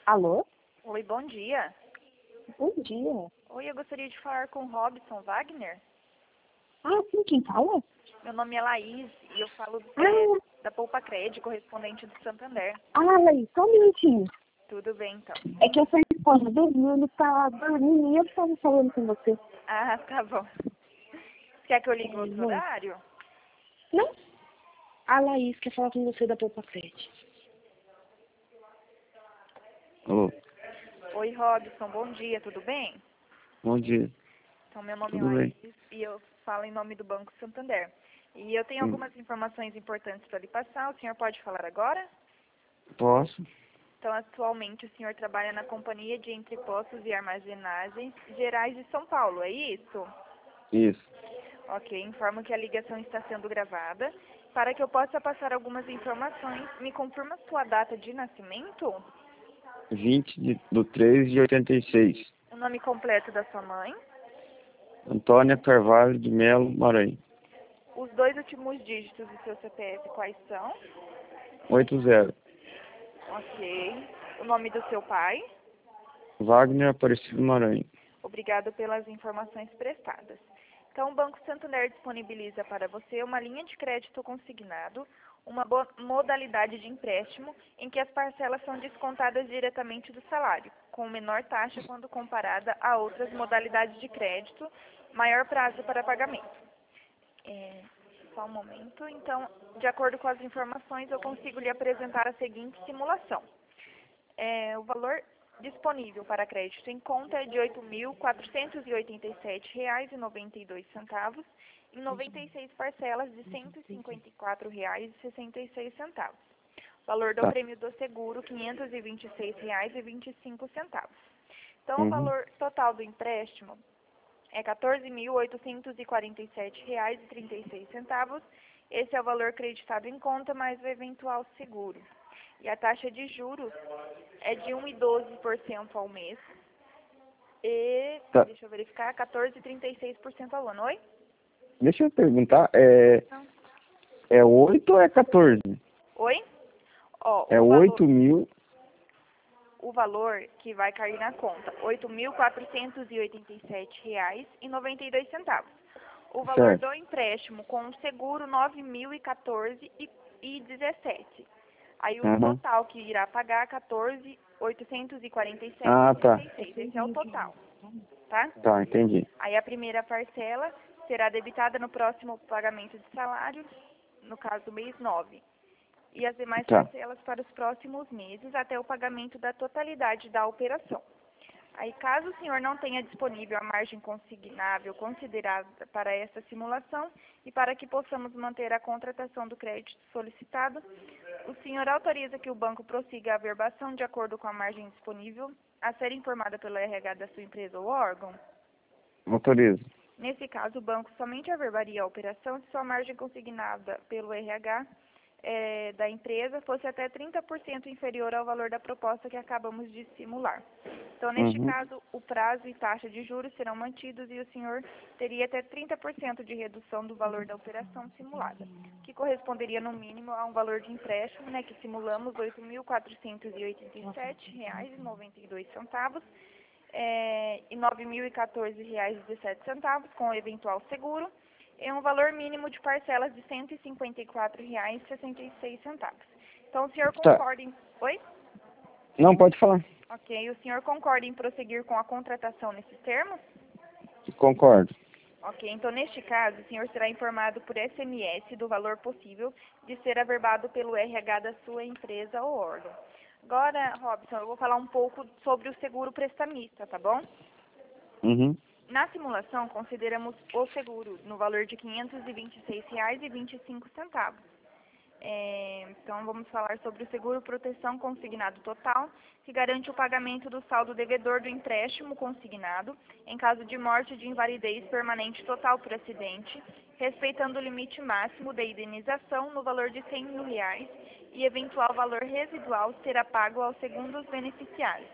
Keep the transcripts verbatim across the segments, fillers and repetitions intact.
Alô? Oi, bom dia. Bom dia. Oi, eu gostaria de falar com Robson Wagner. Ah, sim, quem fala? Meu nome é Laís e eu falo é, Ah, da Poupa Cred, correspondente do Santander. ah, Laís, só um minutinho. Tudo bem, então. É que eu sou esposa dele e ele tá dormindo e eu estava falando com você. Ah, tá bom. Quer que eu ligue É, outro não. horário? Não? A Laís quer falar com você da Poupa Cred. Alô, Oi, Robson, bom dia, tudo bem? bom dia. Então, meu nome é Tudo bem? Laís e eu falo em nome do Banco Santander. E eu tenho Sim. algumas informações importantes para lhe passar. O senhor pode falar agora? Posso? Então, atualmente, o senhor trabalha na Companhia de Entrepostos e Armazenagens Gerais de São Paulo, é isso? Isso. Ok, informo que a ligação está sendo gravada. Para que eu possa passar algumas informações, me confirma sua data de nascimento, vinte de, do três de oitenta e seis. o nome completo da sua mãe, Antônia Carvalho de Melo Maranhão. os dois últimos dígitos do seu C P F quais são, oito zero. ok, o nome do seu pai. Wagner Aparecido Maranhão. Obrigado pelas informações prestadas. Então, o Banco Santander disponibiliza para você uma linha de crédito consignado, uma bo- modalidade de empréstimo em que as parcelas são descontadas diretamente do salário, com menor taxa quando comparada a outras modalidades de crédito, maior prazo para pagamento. É, só um momento. Então, de acordo com as informações, eu consigo lhe apresentar a seguinte simulação. É, o valor disponível para crédito em conta é de oito mil quatrocentos e oitenta e sete reais e noventa e dois centavos em noventa e seis parcelas de cento e cinquenta e quatro reais e sessenta e seis centavos. Valor do Tá. prêmio do seguro, quinhentos e vinte e seis reais e vinte e cinco centavos. Então, o Uhum. valor total do empréstimo é quatorze mil oitocentos e quarenta e sete reais e trinta e seis centavos. Esse é o valor creditado em conta mais o eventual seguro. E a taxa de juros é de um vírgula doze por cento ao mês e, Tá. deixa eu verificar, quatorze vírgula trinta e seis por cento ao ano. Oi? Deixa eu perguntar, é, Não. é oito ou é quatorze? Oi? Ó, É o valor, oito mil. o valor que vai cair na conta, oito mil quatrocentos e oitenta e sete reais e noventa e dois centavos. O valor Certo. do empréstimo com o seguro, nove mil e quatorze e dezessete. Aí o Uhum. total que irá pagar, quatorze mil oitocentos e quarenta e sete Ah, e tá. trinta e seis. Esse é o total, tá? Tá, entendi. Aí a primeira parcela será debitada no próximo pagamento de salário, no caso do mês nove. E as demais Tá. parcelas para os próximos meses até o pagamento da totalidade da operação. Aí, caso o senhor não tenha disponível a margem consignável considerada para essa simulação e para que possamos manter a contratação do crédito solicitado, o senhor autoriza que o banco prossiga a averbação de acordo com a margem disponível a ser informada pelo R H da sua empresa ou órgão? Autorizo. Nesse caso, o banco somente averbaria a operação se sua margem consignada pelo R H eh, da empresa fosse até trinta por cento inferior ao valor da proposta que acabamos de simular. Então, neste Uhum. caso, o prazo e taxa de juros serão mantidos e o senhor teria até trinta por cento de redução do valor da operação simulada, que corresponderia no mínimo a um valor de empréstimo, né, que simulamos oito mil quatrocentos e oitenta e sete reais e noventa e dois centavos é, e nove mil e quatorze reais e dezessete centavos com o eventual seguro, e um valor mínimo de parcelas de cento e cinquenta e quatro reais e sessenta e seis centavos. Então, o senhor Tá. concorda em... Oi? Não, pode falar. Ok. O senhor concorda em prosseguir com a contratação nesses termos? Concordo. Ok. Então, neste caso, o senhor será informado por S M S do valor possível de ser averbado pelo R H da sua empresa ou órgão. Agora, Robson, eu vou falar um pouco sobre o seguro prestamista, tá bom? Uhum. Na simulação, consideramos o seguro no valor de quinhentos e vinte e seis reais e vinte e cinco centavos. É, então, vamos falar sobre o seguro proteção consignado total, que garante o pagamento do saldo devedor do empréstimo consignado em caso de morte de invalidez permanente total por acidente, respeitando o limite máximo da indenização no valor de cem mil reais e eventual valor residual será pago aos segundos beneficiários.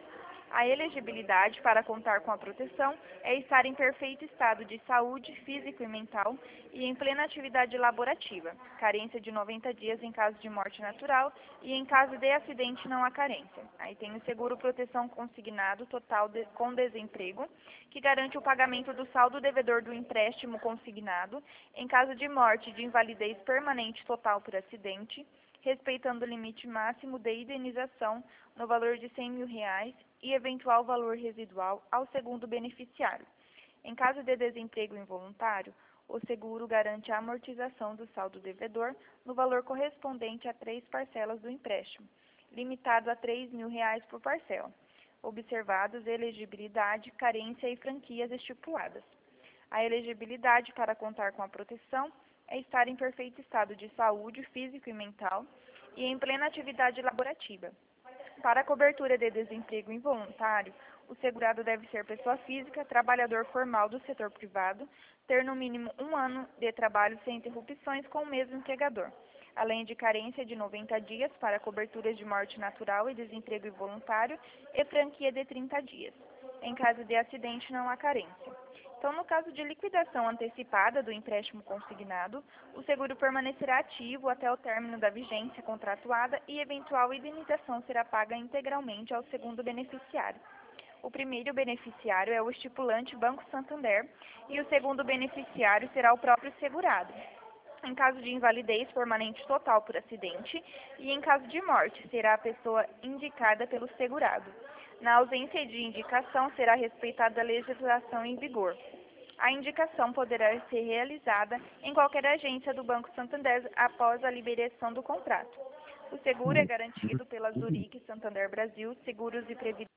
A elegibilidade para contar com a proteção é estar em perfeito estado de saúde físico e mental e em plena atividade laborativa. Carência de noventa dias em caso de morte natural e em caso de acidente não há carência. Aí tem o seguro proteção consignado total de, com desemprego, que garante o pagamento do saldo devedor do empréstimo consignado em caso de morte de invalidez permanente total por acidente, respeitando o limite máximo de indenização no valor de cem mil reais e eventual valor residual ao segundo beneficiário. Em caso de desemprego involuntário, o seguro garante a amortização do saldo devedor no valor correspondente a três parcelas do empréstimo, limitado a três mil reais por parcela, observados elegibilidade, carência e franquias estipuladas. A elegibilidade para contar com a proteção é estar em perfeito estado de saúde físico e mental e em plena atividade laborativa. Para a cobertura de desemprego involuntário, o segurado deve ser pessoa física, trabalhador formal do setor privado, ter no mínimo um ano de trabalho sem interrupções com o mesmo empregador, além de carência de noventa dias para coberturas de morte natural e desemprego involuntário e franquia de trinta dias. Em caso de acidente, não há carência. Então, no caso de liquidação antecipada do empréstimo consignado, o seguro permanecerá ativo até o término da vigência contratuada e eventual indenização será paga integralmente ao segundo beneficiário. O primeiro beneficiário é o estipulante Banco Santander e o segundo beneficiário será o próprio segurado. Em caso de invalidez permanente total por acidente e em caso de morte, será a pessoa indicada pelo segurado. Na ausência de indicação, será respeitada a legislação em vigor. A indicação poderá ser realizada em qualquer agência do Banco Santander após a liberação do contrato. O seguro é garantido pela Zurique Santander Brasil Seguros e Previdência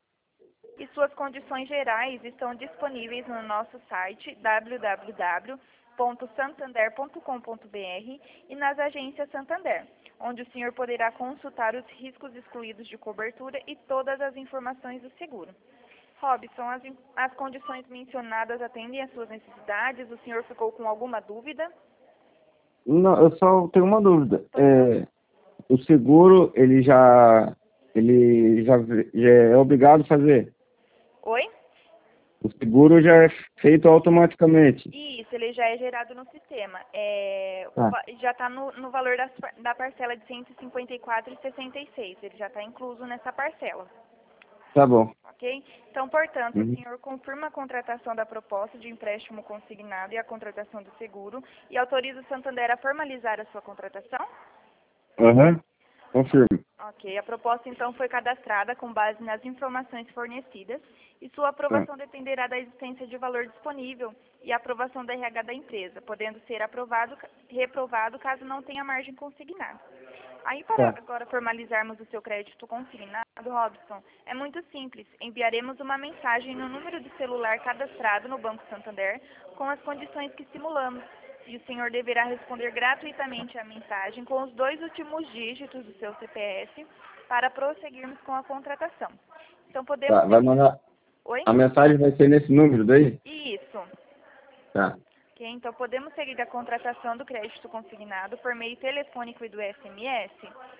e suas condições gerais estão disponíveis no nosso site w w w ponto santander ponto com ponto b r e nas agências Santander, onde o senhor poderá consultar os riscos excluídos de cobertura e todas as informações do seguro. Robson, as, as condições mencionadas atendem às suas necessidades? O senhor ficou com alguma dúvida? Não, eu só tenho uma dúvida. É, o seguro, ele já, ele já, já é obrigado a fazer? Oi? O seguro já é feito automaticamente? Isso, ele já é gerado no sistema. É, Tá. o va- já está no, no valor das par- da parcela de cento e cinquenta e quatro reais e sessenta e seis centavos. Ele já está incluso nessa parcela. Tá bom. Ok? Então, portanto, Uhum. o senhor confirma a contratação da proposta de empréstimo consignado e a contratação do seguro e autoriza o Santander a formalizar a sua contratação? Aham. Confirmo. Ok, a proposta então foi cadastrada com base nas informações fornecidas e sua aprovação dependerá da existência de valor disponível e a aprovação da R H da empresa, podendo ser aprovado, reprovado caso não tenha margem consignada. Aí, para Tá. agora formalizarmos o seu crédito consignado, Robson, é muito simples. Enviaremos uma mensagem no número de celular cadastrado no Banco Santander com as condições que simulamos. E o senhor deverá responder gratuitamente à mensagem com os dois últimos dígitos do seu C P F para prosseguirmos com a contratação. Então, podemos... Tá, vai mandar... Oi? A mensagem vai ser nesse número daí? Isso. Tá. Ok, então podemos seguir a contratação do crédito consignado por meio telefônico e do S M S?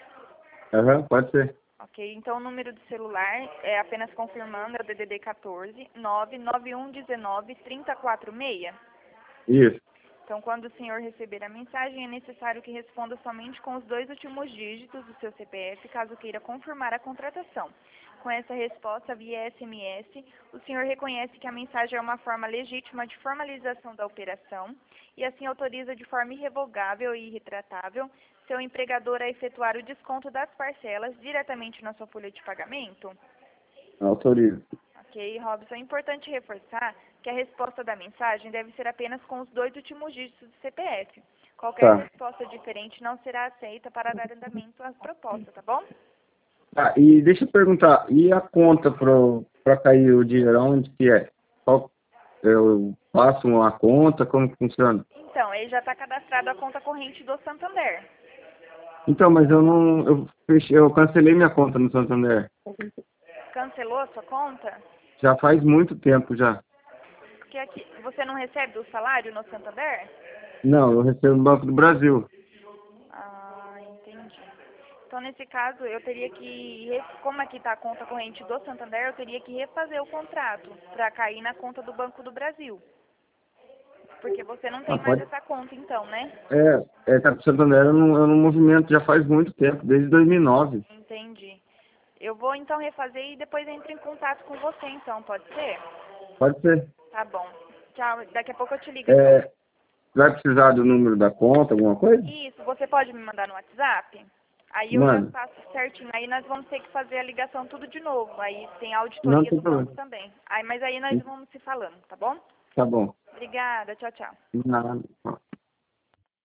Aham, pode ser. Ok, então o número do celular, é apenas confirmando, é o D D D quatorze, nove nove um um nove, três zero quatro seis. Isso. Então, quando o senhor receber a mensagem, é necessário que responda somente com os dois últimos dígitos do seu C P F, caso queira confirmar a contratação. Com essa resposta via S M S, o senhor reconhece que a mensagem é uma forma legítima de formalização da operação e assim autoriza de forma irrevogável e irretratável seu empregador a efetuar o desconto das parcelas diretamente na sua folha de pagamento? Autorizo. Ok, Robson, é importante reforçar que a resposta da mensagem deve ser apenas com os dois últimos dígitos do C P F. Qualquer Tá. resposta diferente não será aceita para dar andamento à proposta, tá bom? Tá, e deixa eu perguntar, e a conta para cair o dinheiro, onde que é? Qual, eu faço uma conta, como que funciona? Então, ele já está cadastrado a conta corrente do Santander. Então, mas eu não, eu, fechei, eu cancelei minha conta no Santander. Cancelou a sua conta? Já faz muito tempo já. Porque aqui, você não recebe o salário no Santander? Não, eu recebo no Banco do Brasil. Ah, entendi. Então, nesse caso, eu teria que, re- como aqui está a conta corrente do Santander, eu teria que refazer o contrato para cair na conta do Banco do Brasil. Porque você não tem Ah, mais pode. essa conta, então, né? É, é Capital Santander eu não, eu não movimento já faz muito tempo, desde dois mil e nove. Entendi. Eu vou, então, refazer e depois entro em contato com você, então, pode ser? Pode ser. Tá bom. Tchau. Daqui a pouco eu te ligo, então. É, vai precisar do número da conta, alguma coisa? Isso, você pode me mandar no WhatsApp? Aí eu já Mano, faço certinho. Aí nós vamos ter que fazer a ligação tudo de novo. Aí tem a não auditoria tem do banco problema. também. Aí, mas aí nós vamos se falando, tá bom? Tá bom. Obrigada, tchau, tchau. Nada.